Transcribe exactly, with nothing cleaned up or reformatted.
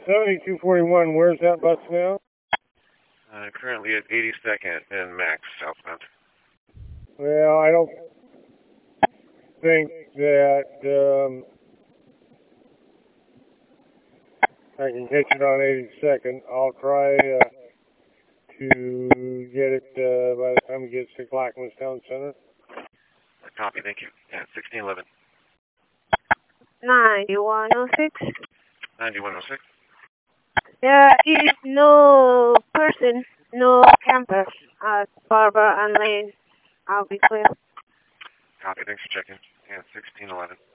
seventy-two forty-one, where's that bus now? Uh, currently at eighty-second and Max southbound. Well, I don't think that um, I can catch it on eighty-second. I'll try uh, to get it uh, by the time it gets to Clackamas Town Center. Copy, thank you. Yeah, sixteen eleven. ninety-one oh six. ninety-one oh six. There is no person, no campus at Barber and Lane. I'll be clear. Copy, thanks for checking. Yeah, sixteen eleven.